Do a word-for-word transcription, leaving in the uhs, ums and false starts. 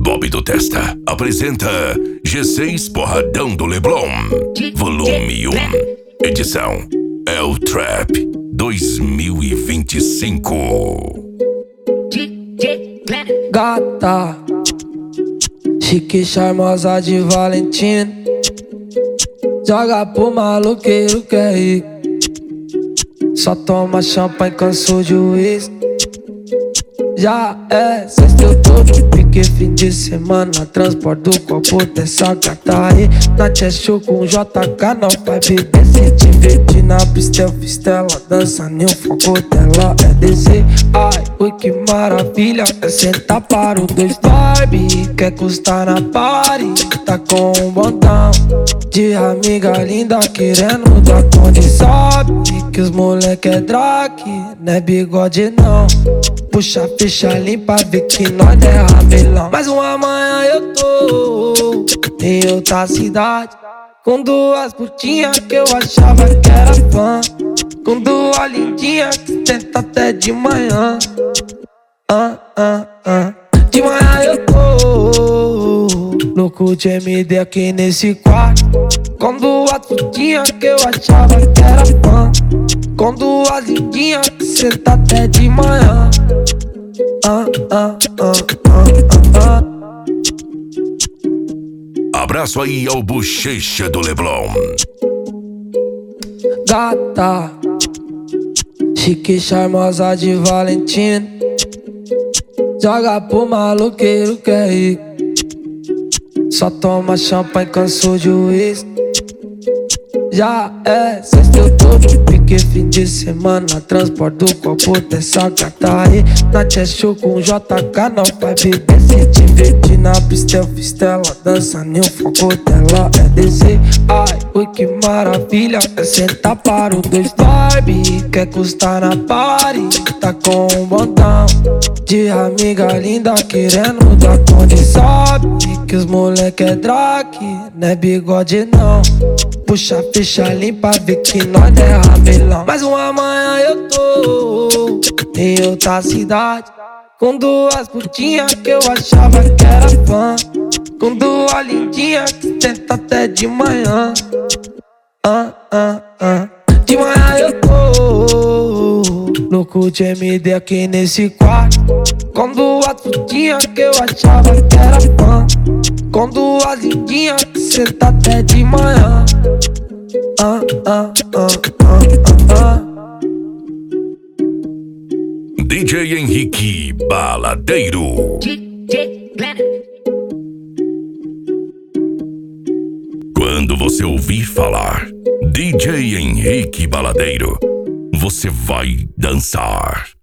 Bob do Testa apresenta G seis Porradão do Leblon, volume um, edição El Trap dois mil e vinte e cinco. Gata, chique, charmosa de Valentina, joga pro maloqueiro que é rico, só toma champanhe, cansou de uísque. Já é sexta, eu tô de pique, fim de semana, transporte do copo dessa gata aí. Na Cheshire com J K, não vai beber, se divertir na pista, eu fiz ela dança, nem o foco dela é descer. Ai, ui, que maravilha, é sentar para o dois Barbie, quer custar na party, tá com um botão de amiga linda querendo dar conta. Sabe que os moleque é drag, não é bigode não. Puxa a ficha limpa, vê que nós é ramelão. Mas uma manhã eu tô em outra cidade, com duas putinhas que eu achava que era fã, com duas lindinhas que tenta até de manhã. Ah, ah, ah. De manhã eu tô louco de M D aqui nesse quarto, com duas putinhas que eu achava que era fã, com duas lindinhas que senta até de manhã. Ah, ah, ah, ah, ah. Abraço aí ao Bochecha do Leblon. Gata, chique, charmosa de Valentina, joga pro maloqueiro que é rico, só toma champanhe, cansou de uísque. Já é sexta, eu tô de pique, fim de semana, transporte do copo dessa gata aí. Na Cheshire com J K, não vai beber, se divertir na pista, eu fiz ela dança, nem o foco dela é descer. Ai, ui, que maravilha, é sentar para o dois Barbie, quer custar na party, tá com um botão de amiga linda querendo dar conta. Sabe que os moleque é drag, não é bigode não. Puxa a ficha limpa, vê que nós é ramelão. Mas uma manhã eu tô em outra cidade, com duas putinhas que eu achava que era fã, com duas lindinhas que tenta até de manhã. Ah, ah, ah. De manhã eu tô louco de M D aqui nesse quarto, com duas putinhas que eu achava que era fã, com duas lindinhas que senta até de manhã. Ah, ah, ah, ah, ah. D J Henrique Baladeiro. Quando você ouvir falar D J Henrique Baladeiro, você vai dançar.